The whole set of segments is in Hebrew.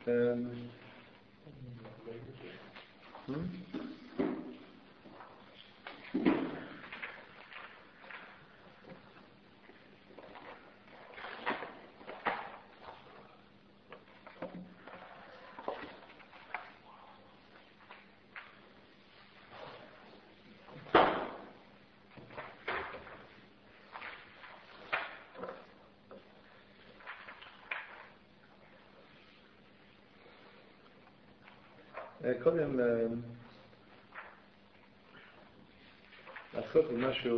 קודם לעסוק במשהו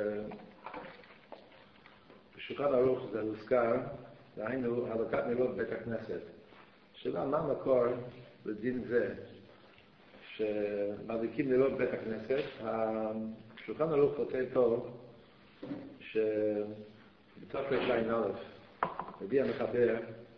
שבשולחן ערוך זה מוזכר, דהיינו הלקת נרות בית הכנסת. שאלה מה המקור לדין זה שמדליקים נרות בית הכנסת? השולחן ערוך כותב טוב שבתוך רע"א מביא המחבר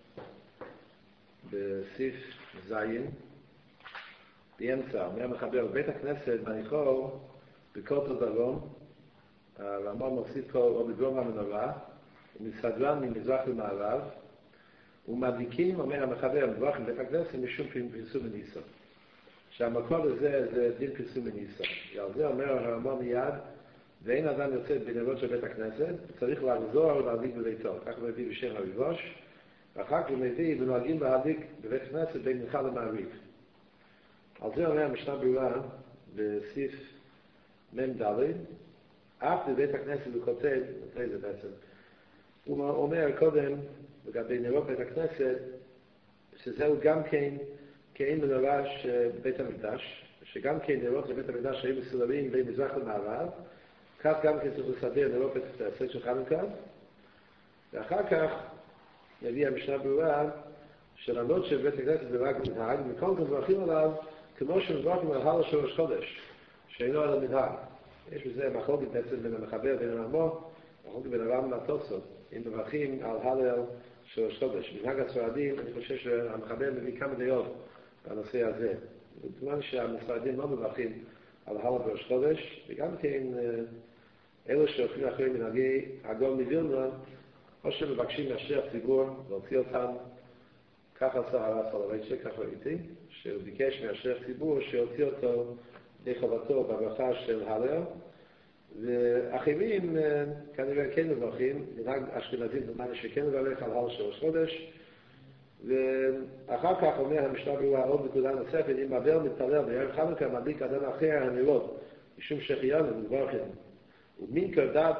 בסעיף זין באמצע, אומר המחבר, בית הכנסת מניחו בכותל דרום, הרמב"ם מוסיף פה או בדרום המנורה, ומסדרן ממזרח למערב, ומדליקים, אומר המחבר, מברך בית הכנסת משום פרסום מניסה. שהמקור לזה זה דין פרסום מניסה. על זה אומר הרמב"ם מיד, ואין אדם יוצא בנרות של בית הכנסת, צריך לחזור ולהדליק בביתו. כך הוא מביא בשם הריבוש, ואחר כך הוא מביא ונוהגים להדליק בבית הכנסת בין מנחה למעריב. על זה אומר המשנה ברורה בסעיף מ"ד, אף בבית הכנסת הוא כותב, מתי זה בעצם? הוא אומר קודם, לגבי נרות בית הכנסת, שזהו גם כן כאין מנורה בית המקדש, שגם כן נרות לבית המקדש שהיו מסודרים בין מזרח למערב, כך גם כן צריך לסדר נרות בית הכנסת של חנוכה, ואחר כך מביא המשנה ברורה שלמרות שבית הכנסת זה רק מנהג, מכל כך מברכים עליו כמו שמברכים על הלל של ראש חודש, שאינו על המנהג. יש בזה מחלוקת בעצם בין המחבר בין הרמב"ם, מחלוקת בין הרמב"ם והתוספות, אם מברכים על הלל של ראש חודש. מנהג הספרדים, אני חושב שהמחבר מביא כמה דעות בנושא הזה. בזמן שהספרדים לא מברכים על הלל בראש חודש, וגם כן אלו שהולכים אחרי מנהגי הגאון מווילנה, או שמבקשים מהשליח ציבור להוציא אותם, ככה עשה הרב סולובייצ'יק, ככה ראיתי, שהוא ביקש מהשליח ציבור שיוציא אותו לחובתו בברכה של הלל, ואחרים כנראה כן מברכים, מנהג אשכנזים דומני שכן מברך על הלל של ראש חודש, ואחר כך אומר המשנה ברורה עוד נקודה נוספת, אם עבר מתפלל בערב חנוכה מדליק אדם אחר הנרות, משום שהחיינו מברכים, ומנקר דת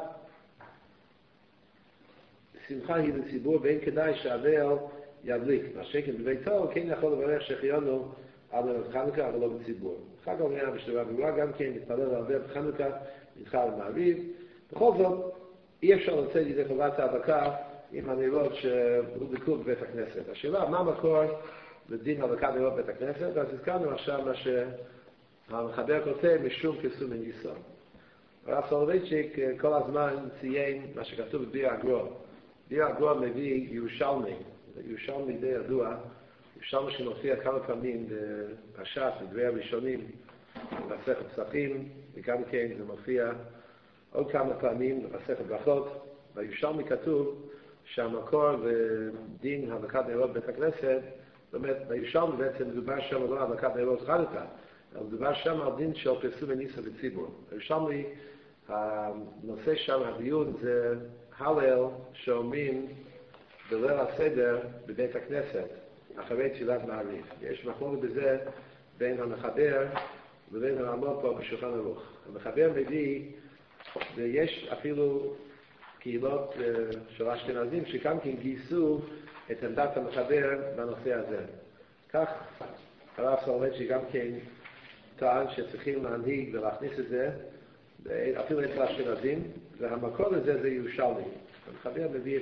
שמחה היא לציבור, ואין כדאי שהבל ידליק. מה שכן בביתו, כן יכול לברך שהחיינו על ערב חנוכה, אבל לא בציבור. אחר כך אומר המשנה ברורה גם כן, מתפלל על ערב חנוכה, נדחה למעריב. בכל זאת, אי אפשר לצאת לידי חובת ההדלקה עם הנרות שהודלקו בבית הכנסת. השאלה, מה המקור לדין הדלקת נרות בבית הכנסת? אז הזכרנו עכשיו מה שהמחבר כותב משום פרסום מניסה. הרב סולובייצ'יק כל הזמן ציין מה שכתוב בביר הגר"א. ביר הגר"א מביא ירושלמי, ירושלמי די ידוע, ירושלמי שמופיע כמה פעמים בפרשת, בדברי הראשונים, במסכת פסחים, וגם כן זה מופיע עוד כמה פעמים במסכת ברכות. בירושלמי כתוב שהמקור ודין הדלקת נרות בית הכנסת, זאת אומרת, בירושלמי בעצם מדובר שם לא הדלקת נרות חנוכה, אבל מדובר שם על דין של פרסום מניסה בציבור. בירושלמי, הנושא שם, הדיון זה הלל שאומרים בליל הסדר בבית הכנסת, אחרי תפילת מעריב. יש מחלוקת בזה בין המחבר ובין הרמב"ם פה בשולחן ערוך. המחבר מביא, ויש אפילו קהילות של אשכנזים שגם כן גייסו את עמדת המחבר בנושא הזה. כך הרב סולובייצ'יק גם כן טען שצריכים להנהיג ולהכניס את זה, אפילו את האשכנזים, והמקור לזה זה ירושלמי. המחבר מביא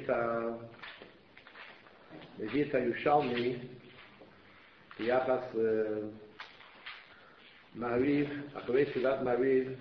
את הירושלמי ביחס למעריב, אחרי תפילת מעריב,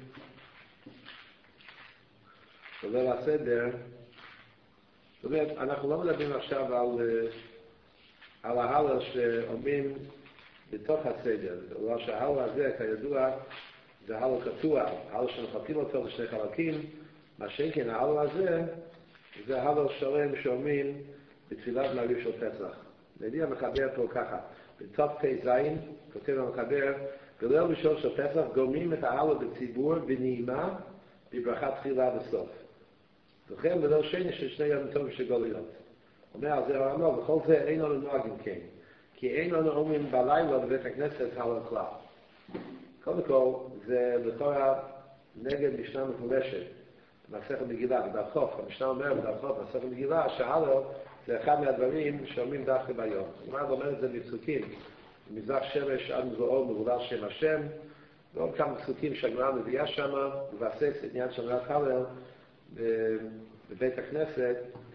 בליל הסדר. זאת אומרת, אנחנו לא מדברים עכשיו על ההלל שאומרים בתוך הסדר, בגלל שההלל הזה, כידוע, זה הלל קטוע, הלל שמחלקים אותו לשני חלקים, מה שכן ההלל הזה, זה הלל שלם שאומרים בתפילת מעריב של פסח. נדיר המחבר פה ככה, בתוף פ"ז, כותב המחבר, בליל ראשון של פסח גומרים את ההלל בציבור בנעימה, בברכה תחילה וסוף. וכן בליל שני של שני יום טוב של גלויות. אומר על זה הרמב"ם, וכל זה אין לנו נוהגים כן, כי אין לנו אומרים בלילה בבית הכנסת הלל כלל. קודם כל, זה לכאורה נגד משנה מפורשת, במסכת מגילה, בדף חוף. המשנה אומר בדף חוף, במסכת מגילה, שההלל זה אחד מהדברים שאומרים דווקא ביום. הרמב"ם אומר את זה בפסוקים, מזרח שמש עד מבואו מבולל שם השם, ועוד כמה פסוקים שהגמרא מביאה שם, מבסס עניין של אמרת הלל בבית הכנסת,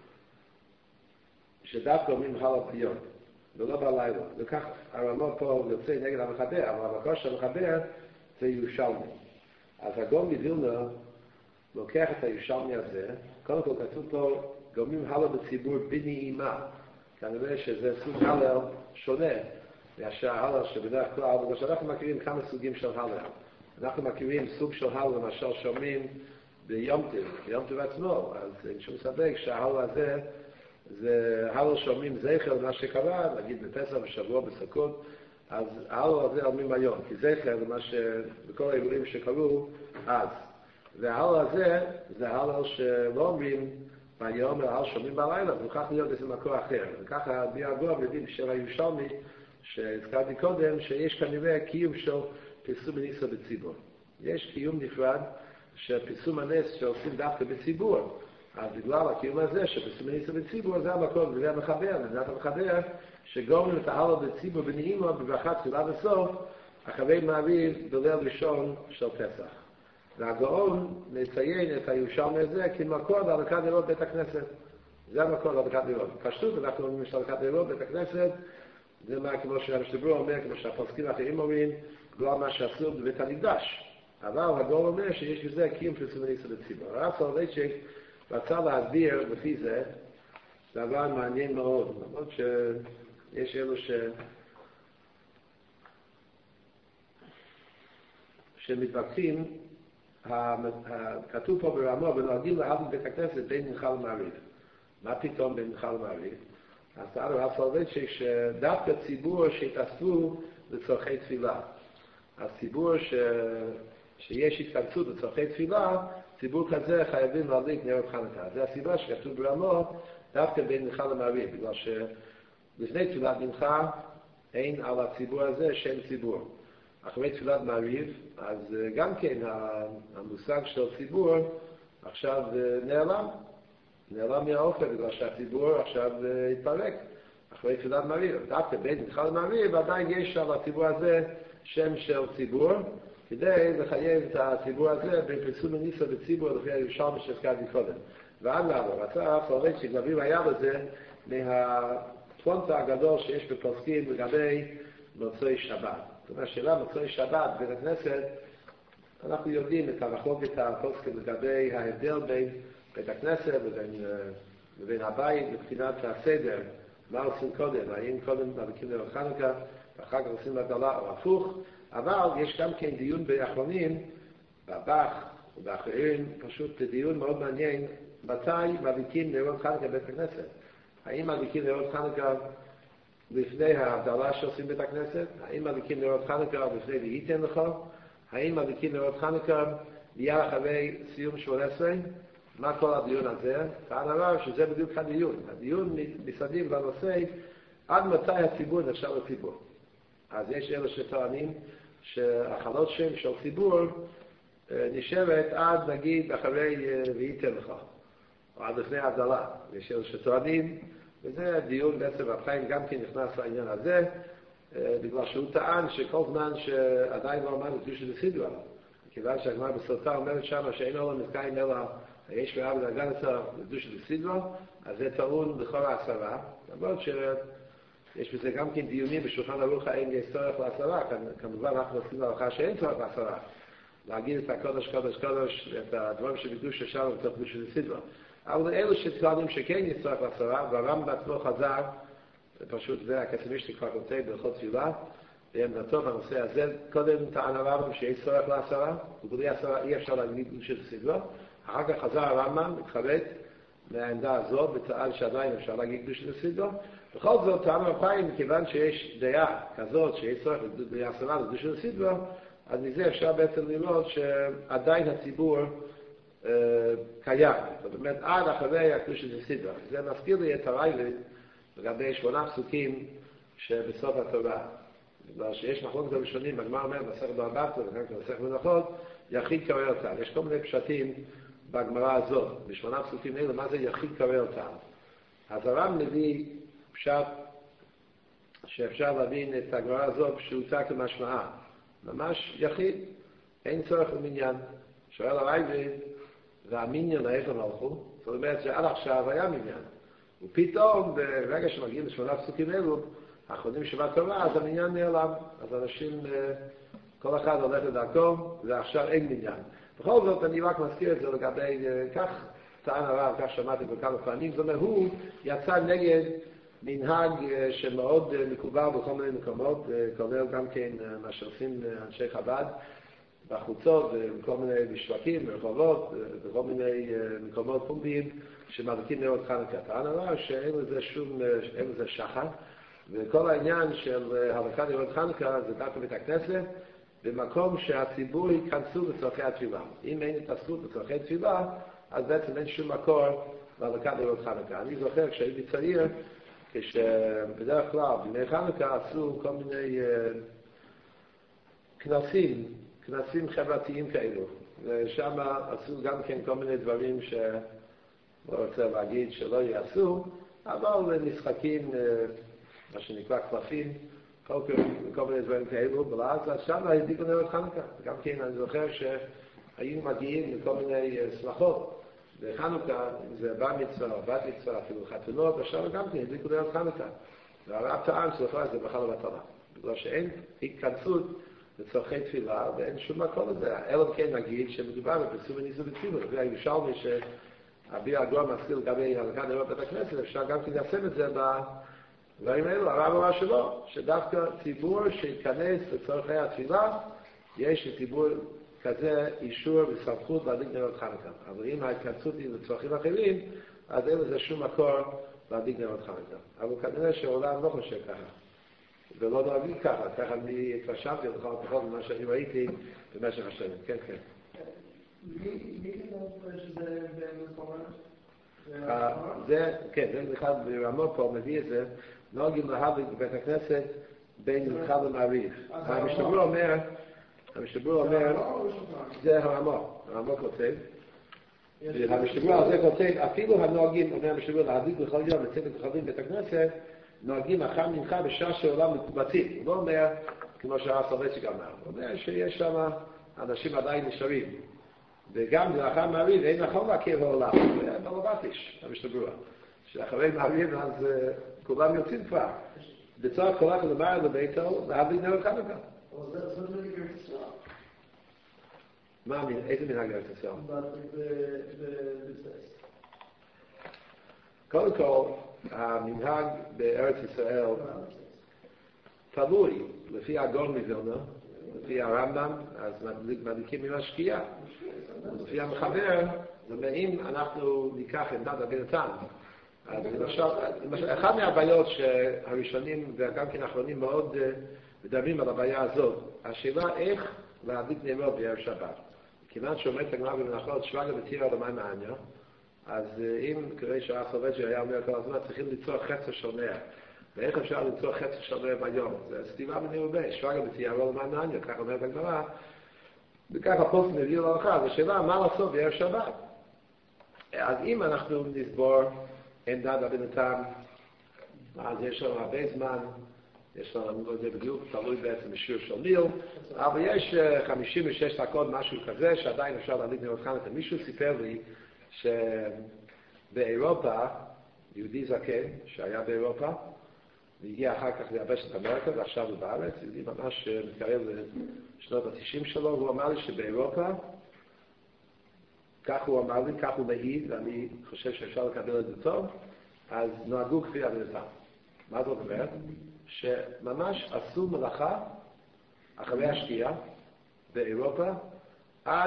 שדווקא אומרים הלל ביום, ולא בלילה. וכך הרמב"ם פה יוצא נגד המחבר, אבל המקור של המחבר זה ירושלמי. אז הגאון מווילנה לוקח את הירושלמי הזה, קודם כל כתוב פה, גומרים הלל בציבור בנעימה. כנראה שזה סוג הלל שונה מאשר ההלל שבדרך כלל, בגלל שאנחנו מכירים כמה סוגים של הלל. אנחנו מכירים סוג של הלל למשל שאומרים ביום טוב עצמו, אז אין שום ספק שההלל הזה זה הלל שאומרים זכר למה שקרה, נגיד בפסח, בשבוע, בסוכות, אז ההלל הזה אומרים היום, כי זכר למה שבכל האירועים שקרו אז. וההלל הזה זה הלל שלא אומרים ביום, אלא הלל שאומרים בלילה, וכך להיות איזה מקור אחר. וככה ביאגו מבין של הירושלמי, שהזכרתי קודם, שיש כנראה קיום של פרסום הניסה בציבור. יש קיום נפרד של פרסום הנס שעושים דווקא בציבור. אז בגלל הקיום הזה שפרסום הניסה בציבור, זה המקור, וזה המחבר, לדעת המחבר, שגורמים את ההלל בציבור בנעימה, בברכה תחילה וסוף, אחרי מעריב בליל ראשון של פסח. והגאון מציין את הירושלמי הזה כמקור להדלקת נרות בית הכנסת. זה המקור להדלקת נרות. פשוט אנחנו אומרים שהדלקת נרות בית הכנסת, זה מה כמו שהמשתברור אומר, כמו שהפוסקים האחרים אומרים, בגלל מה שעשו בבית המקדש. אבל הגאון אומר שיש בזה קיום פרסום הניסה בציבור. הרב סולובייצ'יק רצה להסביר לפי זה דבר מעניין מאוד, למרות שיש אלו שמתווכחים, כתוב פה ברמה, ונוהגים להבדיל בית הכנסת בין מנחה למעריב. מה פתאום בין מנחה למעריב? אז הרב סולובייצ'יק שדווקא ציבור שהתאספו לצורכי תפילה. הציבור שיש התכנסות לצורכי תפילה, ציבור כזה חייבים להדליק נרות חנוכה. זה הסיבה שכתוב ברמה דווקא בין מנחה למעריב, בגלל שלפני תפילת מנחה אין על הציבור הזה שם ציבור. אחרי תפילת מעריב, אז גם כן המושג של ציבור עכשיו נעלם מהאופן, בגלל שהציבור עכשיו התפרק אחרי תפילת מעריב. דווקא בין מנחה למעריב עדיין יש על הציבור הזה שם של ציבור, כדי לחייב את הציבור הזה בין פרסום הניסה בציבור לפי הירושלמי שהזכרתי קודם. ועד למה, רצה סולובייצ'יק להביא ליד הזה מהפלונטה הגדול שיש בפוסקים לגבי מוצאי שבת. זאת אומרת, שאלה מוצאי שבת בית הכנסת, אנחנו יודעים את המחלוקת הפוסקים לגבי ההבדל בין בית הכנסת ובין הבית מבחינת הסדר, מה עושים קודם, האם קודם מדליקים נרות חנוכה ואחר כך עושים הגדלה או הפוך, אבל יש גם כן דיון באחרונים, בבח ובאחרים, פשוט דיון מאוד מעניין, מתי מדליקים נרות חנוכה בבית הכנסת. האם מדליקים נרות חנוכה לפני ההבדלה שעושים בית הכנסת? האם מדליקים נרות חנוכה לפני וייתן לך? האם מדליקים נרות חנוכה מיד אחרי סיום 18? מה כל הדיון הזה? טען הרב שזה בדיוק הדיון. הדיון מסביב לנושא עד מתי הציבור נחשב לציבור. אז יש אלה שטוענים שהחלות שם של ציבור נשארת עד נגיד אחרי וייתן לך, או עד לפני ההבדלה. יש אלה שטוענים, וזה דיון בעצם הפעמים גם כן נכנס לעניין הזה, בגלל שהוא טען שכל זמן שעדיין לא אמרנו קדושת הסדרה, כיוון שהגמרא בסוטה אומרת שם שאין עולם נזכאים אלא יש מאב דרגה לצורך קדושת הסדרה, אז זה טעון לכאורה 10, למרות שיש בזה גם כן דיונים בשולחן ערוך האם יש צורך ל10, כמובן אנחנו עושים להלכה שאין צורך ל10, להגיד את הקודש קודש קודש, את הדברים שבקדושה שם בתוך קדושת הסדרה. אבל אלו שטוענים שכן יש צורך ל10, והרמב"ם בעצמו חזר, פשוט זה הקסימיסטי כבר כותב בהלכות תפילה, בעמדתו בנושא הזה, קודם טען הרמב"ם שיש צורך ל10, ובלי 10 אי אפשר להגיד קדושת הסדרה, אחר כך חזר הרמב"ם, התחרט מהעמדה הזו, וטען שעדיין אפשר להגיד קדושת הסדרה, בכל זאת, טעם הפעם, מכיוון שיש דעה כזאת, שיש צורך בהסרה לקדושה הסדרה, אז מזה אפשר בעצם לראות שעדיין הציבור קיים. זאת אומרת, עד אחרי הקדושה הסדרה. זה מזכיר לי את הרייבד לגבי 8 פסוקים שבסוף התורה. בגלל שיש מחלוקת הראשונים, הגמרא אומר, מסכת בבא בתרא, וגם במסכת מנחות, יחיד קורא אותם. יש כל מיני פשטים בגמרא הזאת, ב8 פסוקים האלה, מה זה יחיד קורא אותם? אז הרב מביא פשט שאפשר להבין את הגמרא הזאת פשוטה כמשמעה. ממש יחיד, אין צורך במניין. שואל הרייבד, והמניין איך הם הלכו? זאת אומרת שעד עכשיו היה מניין. ופתאום, ברגע שמגיעים ל8 פסוקים אלו, האחרונים שבתורה, אז המניין נעלם. אז אנשים, כל אחד הולך לדרכו, ועכשיו אין מניין. בכל זאת, אני רק מזכיר את זה לגבי, כך טען הרב, כך שמעתי בכמה פעמים, זאת אומרת, הוא יצא נגד מנהג שמאוד מקובל בכל מיני מקומות, כולל גם כן מה שעושים אנשי חב"ד, בחוצות, בכל מיני משווקים, ברחובות, בכל מיני מקומות פומביים שמדליקים נרות חנוכה. טען הרב שאין לזה שחר, וכל העניין של הדלקת נרות חנוכה זה דווקא בית הכנסת, במקום שהציבור ייכנסו לצורכי התפילה. אם אין התעסקות לצורכי תפילה, אז בעצם אין שום מקור להדלקת נרות חנוכה. אני זוכר כשהייתי צעיר, כשבדרך כלל בימי חנוכה עשו כל מיני כנסים חברתיים כאלו. ושם עשו גם כן כל מיני דברים שלא רוצה להגיד שלא יעשו, אבל משחקים, מה שנקרא קלפים, כל מיני דברים כאלו, ואז שם הדליקו נרות חנוכה. גם כן אני זוכר שהיינו מגיעים לכל מיני שמחות בחנוכה, אם זה בר מצווה או בת מצווה, אפילו חתונות, ושם גם כן הדליקו נרות חנוכה. והרב טען שלכאורה זה בכלל לא בטלה. בגלל שאין התכנסות לצורכי תפילה, ואין שום מקום לזה. אלא כן נגיד שמדובר בפרסום וניסוי בתפילה. זה הירושלמי שאביר הגאון מזכיר לגבי הדלקת נרות בית הכנסת, אפשר גם כן ליישם את זה בדברים האלו. הרב אמר שלא, שדווקא ציבור שיכנס לצורכי התפילה, יש לציבור כזה אישור וסמכות להדליק נרות חנוכה. אבל אם ההתכנסות היא לצרכים אחרים, אז אין לזה שום מקור להדליק נרות חנוכה. אבל כנראה שהעולם לא חושב ככה. ולא נוהגים ככה, ככה אני התרשמתי לכל הפחות ממה שאני ראיתי במשך השנים. כן, כן. מי כתוב שזה במקומות? זה, כן, זה אחד ברמות פה מביא את זה, נוהגים להדליק בבית הכנסת בין מנחה למעריב. המשתברור אומר, זה הרמות כותב. המשתברור הזה כותב, אפילו הנוהגים, אומר המשתברור להדליק בכל יום לצאת לכוכבים בית הכנסת, נוהגים אחר מנחה בשעה שעולם מקובצים. הוא לא אומר, כמו שהרב סולובייצ'יק אמר, הוא אומר שיש שם אנשים עדיין נשארים. וגם לאחר מעריב אין נכון להכיר העולם. זה מלובטיש, המשתברור. שאחרי מעריב אז כולם יוצאים כבר. בצורך כל אחד למעלה לביתו, להדליק נרות חנוכה. אבל זה מנהג ארץ ישראל. מה, איזה מנהג ארץ ישראל? קודם כל, המנהג בארץ ישראל תלוי, לפי הגאון מווילנה, לפי הרמב"ם, אז מדליקים עם השקיעה. לפי המחבר, אם אנחנו ניקח עמדת רבנו תם, אז למשל, אחד מהבעיות שהראשונים וגם כן האחרונים מאוד מדברים על הבעיה הזאת, השאלה איך להדליק נרות בערב שבת. כיוון שאומרת הגמרא במנחות, שרגא בתירא למים מעניא, אז אם כדי שהרב סולובייצ'יק היה אומר כל הזמן, צריכים ליצור חצר של נר. ואיך אפשר ליצור חצר של נר ביום? זה סתירה מרובה, שרגא בתירא למים מעניא, כך אומרת הגמרא. וככה פוסקים הביאו להלכה, אז השאלה מה לעשות בערב שבת? אז אם אנחנו נסבור עמדת רבנו תם, אז יש לנו הרבה זמן, יש לנו, לא יודע בדיוק, תלוי בעצם בשיעור של מיל, אבל יש 56 דקות, משהו כזה, שעדיין אפשר להדליק נרות חנוכה. מישהו סיפר לי שבאירופה, יהודי זקן שהיה באירופה, והגיע אחר כך ליבשת אמריקה, ועכשיו הוא בארץ, יהודי ממש מתקרב לשנות ה-90 שלו, הוא אמר לי שבאירופה, כך הוא אמר לי, כך הוא מעיד, ואני חושב שאפשר לקבל את זה טוב, אז נוהגו כפי רבנו תם. מה זאת אומרת? שממש עשו מלאכה אחרי השקיעה באירופה עד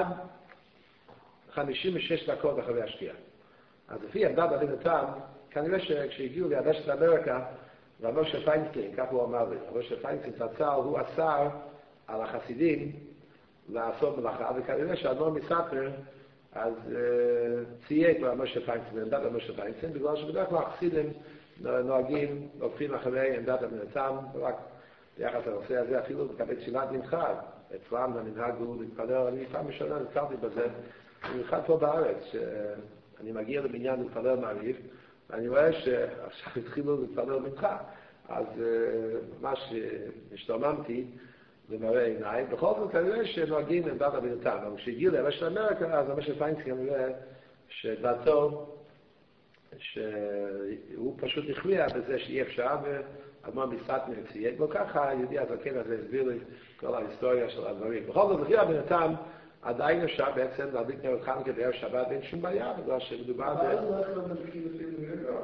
56 דקות אחרי השקיעה. אז לפי עמדת רבנו תם, כנראה שכשהגיעו ליבשת אמריקה, רב משה פיינשטיין, כך הוא אמר לי, רב משה פיינשטיין זצ"ל הוא אסר על החסידים לעשות מלאכה, וכנראה שהאדמו"ר מספר אז צייק רב משה פיינשטיין, עמדת רב משה פיינשטיין, בגלל שבדרך כלל החסידים נוהגים, לוקחים אחרי עמדת אמונתם, רק ביחס לנושא הזה, אפילו לקבל תפילת מנחה. אצלם המנהג הוא להתפלל, אני פעם ראשונה נזכרתי בזה, במיוחד פה בארץ, שאני מגיע לבניין להתפלל מעריב, ואני רואה שעכשיו התחילו להתפלל מנחה, אז ממש השתוממתי למראה עיניי, בכל זאת כנראה שנוהגים עמדת אמונתם, אבל כשהגיעו ליבשת אמריקה, אז ממש פיינשטיין כנראה שדעתו שהוא פשוט הכריע בזה שאי אפשר, ואדמו"ר מסטמר צייק, וככה היהודי הזקן הזה הסביר לי כל ההיסטוריה של הדברים. בכל זאת, לפי הבנתם, עדיין אפשר בעצם להדליק נרות חנוכה בערב שבת, ואין שום בעיה, בגלל שמדובר אבל אז לא יכולים מדליקים לפעמים במעבר.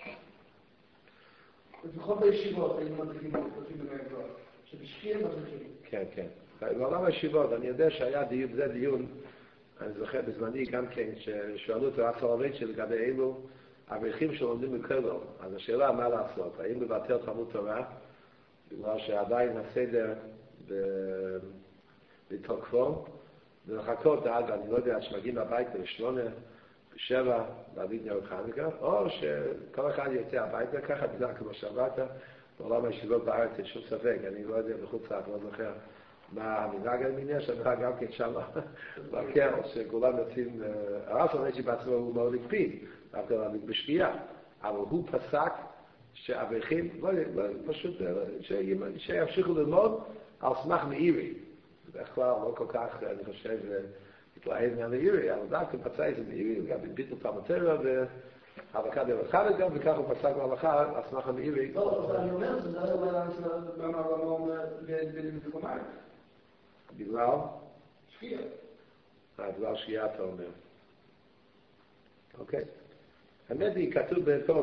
לפחות בישיבות היינו מדליקים במעבר, שבשקיעים מדליקים. כן, כן. בעולם הישיבות, אני יודע שהיה דיון, זה דיון, אני זוכר בזמני גם כן, ששואלו אותו רב סולובייצ'יק לגבי אילו אברכים שלומדים בכולל. אז השאלה מה לעשות, האם לבטל תלמוד תורה, בגלל שעדיין הסדר בתוקפו, ולחכות עד, אני לא יודע, עד שמגיעים הביתה ב8, ב7, להדליק נרות חנוכה, או שכל אחד יוצא הביתה, ככה בגלל כמו שאמרת, בעולם הישיבות בארץ אין שום ספק, אני לא יודע בחוץ לארץ, לא זוכר מה המנהג, אני מניח שהמנהג גם כן שם בקר, שכולם יוצאים, הרב סולובייצ'יק בעצמו הוא מאוד הקפיד, דווקא להדליק בשקיעה, אבל הוא פסק שאברכים, פשוט שימשיכו ללמוד על סמך מאירי. בדרך כלל לא כל כך, אני חושב, התלהב מהמאירי, אבל דווקא פסק את זה מאירי, גם ביטל תלמוד תורה והלכה דרך חנוכה, וכך הוא פסק בהלכה על סמך המאירי. לא, אני אומר, זה לא היה במאמר בקומאי. בגלל? שקיעה. בגלל שקיעה אתה אומר. אוקיי. האמת היא, כתוב פה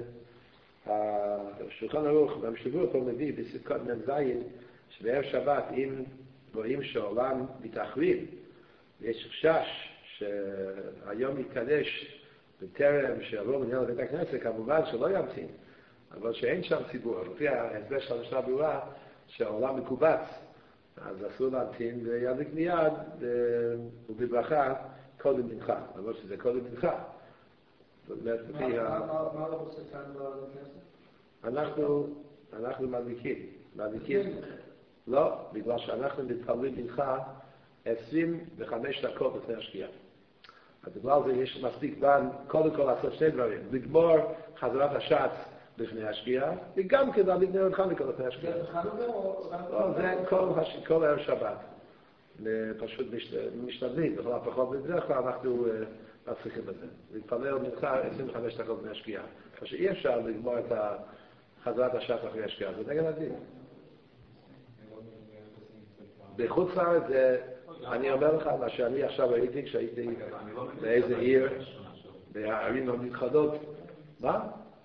בשולחן ערוך, והמשתברו פה מביא בספקות מ"ז, שבערב שבת, אם רואים שהעולם מתאחרים, ויש חשש שהיום יתקדש בטרם שיבוא מנהל בית הכנסת, כמובן שלא ימתין, אבל שאין שם ציבור. לפי ההסבר של המשנה ברורה, שהעולם מקובץ, אז אסור להמתין וידליק מיד, ובברכה קודם מנחה, למרות שזה קודם מנחה. מה לא עושה כאן בכנסת? אנחנו מדליקים. לא, בגלל שאנחנו מתפללים מנחה 25 דקות לפני השקיעה. אז בגלל זה יש מספיק זמן, קודם כל לעשות שני דברים, לגמור חזרת השץ לפני השקיעה, וגם כדי להדליק נרות חנוכה לפני השקיעה. זה חנוכה או... לא, זה כל ערב שבת. פשוט משתדלים, בכל הפחות, בדרך כלל אנחנו מצליחים בזה. להתפלל מנחה 25 דקות לפני השקיעה. פשוט אי אפשר לגמור את חזרת השץ אחרי השקיעה, זה נגד הדין. בחוץ לארץ, אני אומר לך מה שאני עכשיו ראיתי כשהייתי באיזה עיר, בערים המתחדות. מה?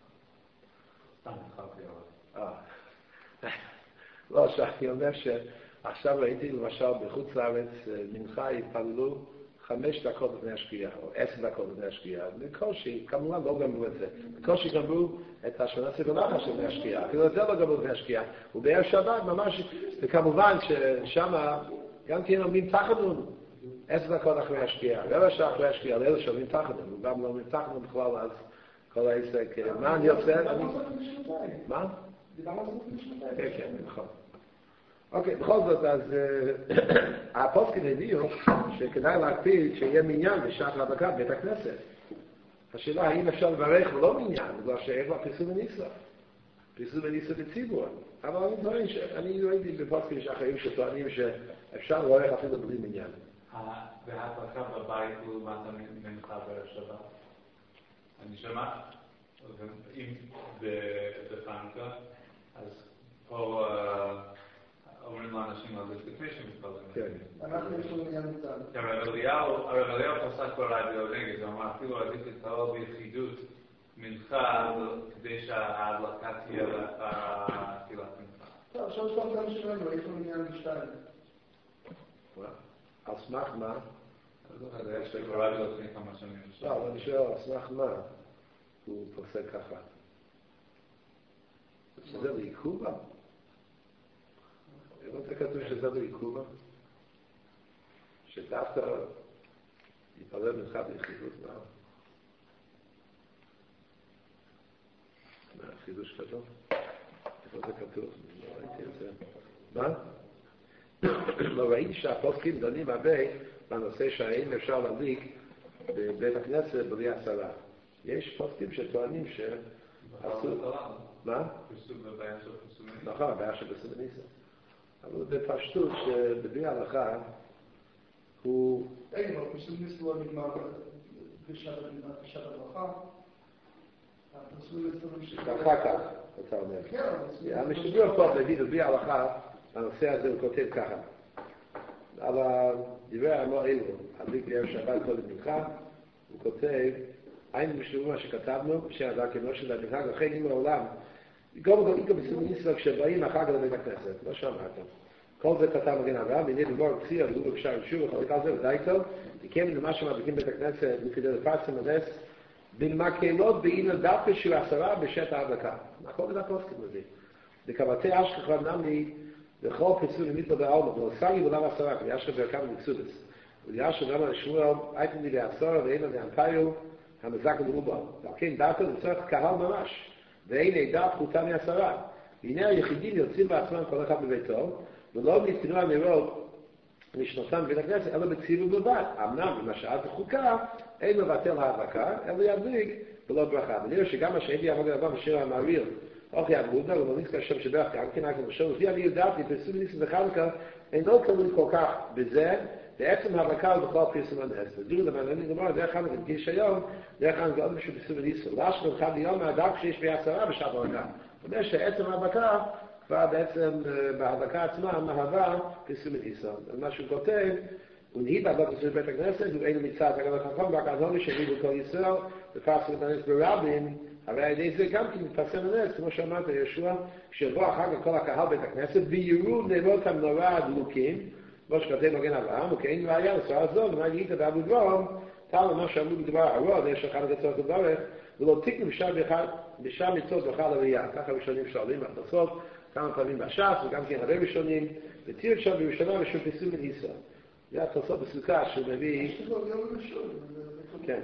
לא, שאני אומר שעכשיו ראיתי למשל בחוץ לארץ מנחה התפללו 5 דקות לפני השקיעה, או 10 דקות לפני השקיעה. בקושי, כמובן לא גמרו את זה. בקושי גמרו את השמונה סבלחה של לפני השקיעה. אפילו את זה לא גמרו לפני השקיעה. ובערב שבת ממש, וכמובן ששם גם כן לומדים תחנון 10 דקות אחרי השקיעה. רבע שעה אחרי השקיעה, לאלה שאומרים תחנון. וגם לא אומרים תחנון בכלל, אז כל העסק, מה אני עושה? מה? דיברנו על זה בשנתיים. כן, כן, נכון. אוקיי, בכל זאת, אז הפוסקים הביאו שכדאי להקפיד שיהיה מניין בשעת הדלקת בית הכנסת. השאלה האם אפשר לברך ולא מניין, בגלל שאין לה פיסול וניסה. פיסול וניסה בציבור. אבל אני ראיתי בפוסקים שאחרים שטוענים שאפשר לברך אפילו בלי מניין. בהדלקה בבית לעומת המנחה בערב שבת? אני שמע, אם בחנוכה, אז פה אומרים לאנשים על זה לפני שמתפללים. כן. אנחנו יש לנו עניין מצד. הרב אליהו פסק ברדיו נגד, הוא אמר אפילו עדיף להתפלל ביחידות מנחה כדי שההדלקה תהיה תפילת מנחה. טוב, עכשיו יש לנו גם שלנו, יש לנו עניין בשתיים. על סמך מה? יש לי ברדיו לפני כמה שנים. לא, אני שואל על סמך מה הוא פוסק ככה. שזה לעיכובה? איפה זה כתוב שזה לעיכובה? שדווקא יתפלל מנחה ביחידות, מה? מה החידוש כתוב? איפה זה כתוב? לא ראיתי את זה. מה? לא ראיתי שהפוסקים דנים הרבה בנושא שהאם אפשר להדליק בבית הכנסת בלי הסרה. יש פוסקים שטוענים שעשו... מה? נכון, הבעיה של פרסום בניסה. אבל בפשטות שבלי ההלכה הוא... אין, אבל פרסום בניסה לא נגמר בשעת הברכה. ואחר כך, אתה אומר. המשתדוע פה להגיד בלי ההלכה, הנושא הזה הוא כותב ככה. על דברי האמור אלו, הדליק בערב שבת קודם מנחה, הוא כותב, היינו משתדוע מה שכתבנו, בשעה כמו של המנהג, אחרי נימור העולם, גם בסום ניסה כשבאים אחר כך לבית הכנסת, לא שמעת. כל זה כתב מגן אברהם, הנה דבור פציע, דבור בשער שוב, וחלק על זה, ודי טוב, תקיים למה שמדליקים בית הכנסת, לפי לפרסם הנס, במקהלות בעניין דווקא של 10 בשעת ההדלקה. הכל זה הפוסקים הזה. בקבתי אשכחה נמי, בכל פיצול למיתו בעלמה, ולסגי ולם 10, וישכב בערכם ומקסודס. וישכב למה לשמואל, הייתם לי בעשרה, ואינה לאנטיו, המזק ולרובה. וכן דווקא לצורך קהל ממש, ואין עדה פחותה מ10. והנה היחידים יוצאים בעצמם כל אחד בביתו, ולא נתנו אמירות משנותם בבית הכנסת, אלא בציבור בלבד. אמנם, במשעת החוקה, אין מבטל ההדלקה, אלא ידליק ולא ברכה. ונראה שגם מה שהייתי אמר לבא בשיר המעביר, אוכי עבודה, ולא השם שבח, גם כן רק למשל, לפי אני יודעתי, פרסום ניסים וחנוכה, אינו תלוי כל כך בזה, בעצם ההדלקה הוא בכלל פרסום הנס. ודור למעניינים לומר, דרך חנוכה הדגיש היום, דרך חנוכה עוד משהו פרסום ניסים. לאשכם אחד ליום מהדק שיש ב10 בשעת ההדלקה. זאת אומרת שעצם ההדלקה כבר בעצם בהדלקה עצמה מהווה פרסום ניסים. מה שהוא כותב, ונהיד עבד בסביב בית הכנסת, ואין מצד אגב החכם, רק עזור לי שהביאו כל ישראל, ופרסם את הנס ברבים, הרי על זה גם כן מתפרסם הנס, כמו שאמרת ישוע, כשבוא אחר כך כל הקהל בית הכנסת, ויראו נרות המנורה הדלוקים, כמו שכתב מגן אברהם, וכאין ראיה לסועה זו, ומה נהיית בעבוד דברם, תאר למה שאמרו בדבר הרוע, יש אחד הגצות לברך, ולא תקנו בשם מצות וכל הראייה. ככה ראשונים שואלים בהכנסות, כמה פעמים בש"ס, וגם כן הרבה ראשונים, ותיר שם בירושלים ושום פרסום מניסה. זה התוספות בסוכה שהוא מביא... כן.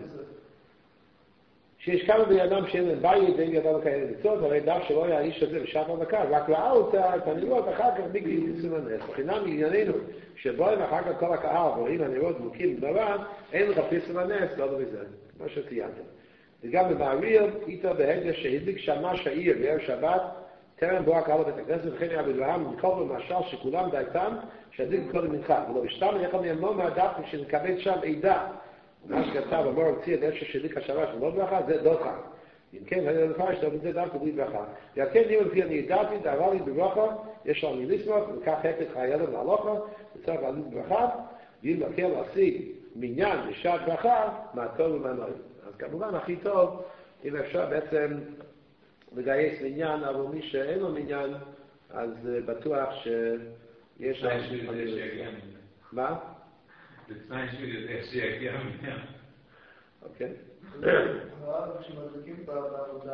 שיש כמה בני אדם שאין להם בית ואין ידם כאלה מצות, הרי דף שלא היה האיש הזה בשעת הדלקה, רק ראה אותה, את הנרות, אחר כך בגלל פרסום הנס. מבחינה מענייננו, שבואים אחר כך כל הקהל ורואים הנרות דלוקים בדבר, אין לך פרסום הנס, לא בזה, כמו שציינתם. וגם במעריר, איתה בהקדש שהדליק שמש העיר בערב שבת, טרם בוא הקהל בבית הכנסת, וכן היה בדברם, מכל במשל שכולם דעתם, שהדליק קודם מנחה. ולא בשתם, איך אני אמור מהדף שנקבל שם עדה. מה שכתב, אמור הוציא את איפה שהדליק השמש ולא ברכה, זה דוחה. אם כן, אני לפרש, אבל זה דווקא בלי ברכה. וכן, אם לפי אני ידעתי, דעבר לי בברכה, יש לנו לסמוך, וכך הקט חיילה להלוכה, וצריך לעלות ברכה, ואם לקל להשיג מניין לשעת ברכה, מה טוב ומה נוי. אז כמובן, הכי טוב, אם אפשר בעצם לגייס מניין, אבל מי שאין לו מניין, אז בטוח שיש... מה? בתנאי שזה שיגיע מניין. אוקיי. כשמדליקים בעבודה,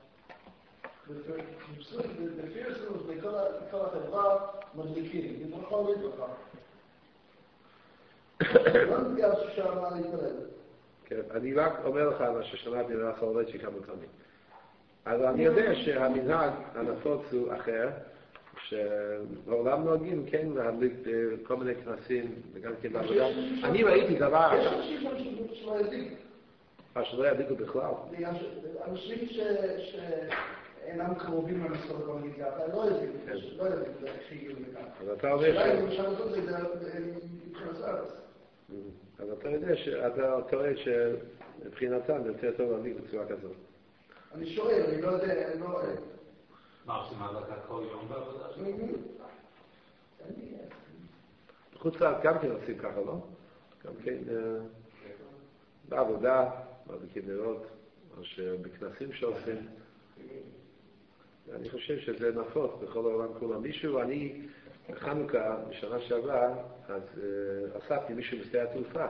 לפי הסוס, בכל החברה מדליקים, בברכה או בברכה. לא נגיע ששם מה להתפלל. כן, אני רק אומר לך מה ששמעתי מרח הולדשי כמה פעמים. אבל אני יודע שהמנהג הנפוץ הוא אחר, שבעולם נוהגים כן להדליק כל מיני כנסים וגם כן בעבודה. אני ראיתי דבר... יש אנשים שלא ידליק. שלא ידליקו בכלל? אנשים שאינם קרובים למסורת המנהיגה, לא ידליקו שהגיעו לכאן. אז אתה אומר ש... אולי למשל לעשות את זה מבחינת הארץ. אז אתה יודע שאתה טועה שמבחינתם זה יותר טוב להדליק בצורה כזאת. אני שואל, אני לא יודע, אני לא רואה. מה עושים הדלקה כל יום בעבודה שלנו? בחוץ לארץ גם כן עושים ככה, לא? גם כן בעבודה, מדליקים נרות, או שבכנסים שעושים. אני חושב שזה נפוץ בכל העולם כולם. מישהו, אני בחנוכה, בשנה שעברה, אז אספתי מישהו בשדה התעופה,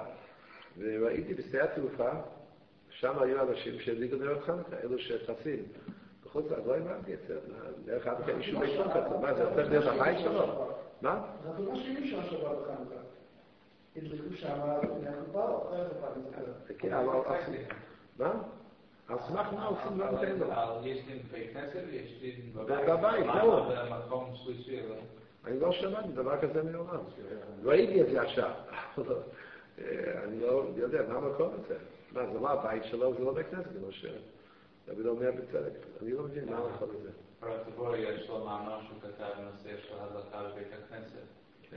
וראיתי בשדה התעופה, שם היו אנשים שהדליקו נרות חנוכה, אלו שטסים חוץ לא הבנתי את זה, דרך אגב מישהו בישון כזה, מה זה הופך להיות הבית שלו? מה? זה התורה שלי שם שבת בחנוכה. הדליקו שם לפני החופה או אחרי החופה? מה? על סמך מה עושים לא נותן? יש דין בית כנסת ויש דין בבית, זהו. במקום שלישי. אני לא שמעתי דבר כזה מעולם. ראיתי את זה עכשיו. אני לא יודע מה המקום הזה. מה, זה לא הבית שלו, זה לא בית כנסת, כמו שדוד אומר בצדק. אני לא מבין מה המקום הזה. הרב יש לו מאמר שהוא כתב בנושא של הדלקה בבית הכנסת.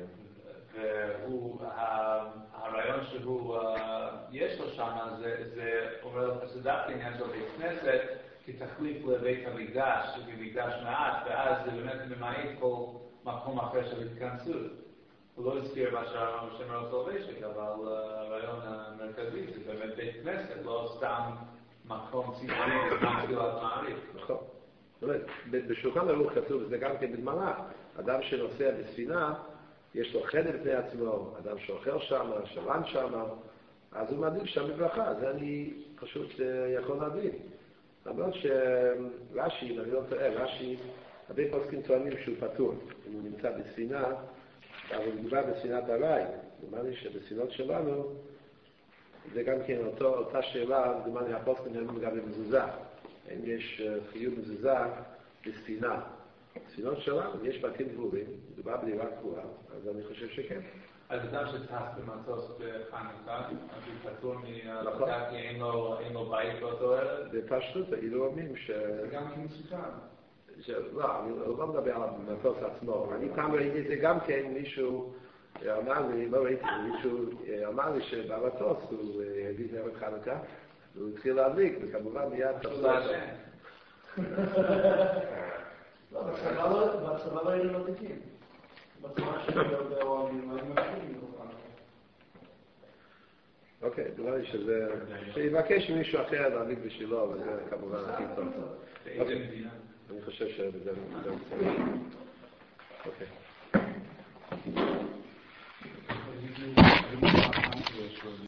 והרעיון שהוא, יש לו שם, זה אומר שדווקא עניין של בית כנסת, כתחליף לבית המקדש, שבמקדש מעט, ואז זה באמת ממעט כל מקום אחר של התכנסות. הוא לא הזכיר מה שהרעיון בשם הרב סולובייצ'יק, אבל הרעיון המרכזי זה באמת בית כנסת, לא סתם מקום ציבורי בזמן תפילת מעריב. נכון. זאת אומרת, בשולחן ערוך כתוב, זה גם כן בגמרא, אדם שנוסע בספינה, יש לו חדר בפני עצמו, אדם שאוכל שם, שלן שם, אז הוא מעדיף שם בברכה, זה אני פשוט יכול להבין. למרות שרש"י, אם אני לא טועה, רש"י, הרבה פוסקים טוענים שהוא פטור. אם הוא נמצא בספינה, אבל מדובר בספינת הרי, נאמר לי שבספינות שלנו, זה גם כן אותה שאלה, נאמר לי הפוסקים הם גם במזוזה. אם יש חיוב מזוזה בספינה. בספינות שלנו יש בתים גבוהים, מדובר בדירה קבועה, אז אני חושב שכן. אז אדם שטס במטוס בחנוכה, אז הוא פטור מהלכה כי אין לו בית באותו ערב? בפשטות, אילו אומרים ש... זה גם כמסוכן. לא, אני לא מדבר על המטוס עצמו. אני פעם ראיתי את זה גם כן, מישהו אמר לי, לא ראיתי, מישהו אמר לי שבמטוס הוא הביא ערב חנוכה, הוא התחיל להדליק, וכמובן מיד תפסו אותו. לא, בצבא לא היינו מדליקים. בצבא שלי באוהבים, היינו מדליקים. אוקיי, נראה לי שזה... שיבקש מישהו אחר להדליק בשבילו, אבל זה כמובן הכי טוב. אני חושב שבזה בסדר. אוקיי.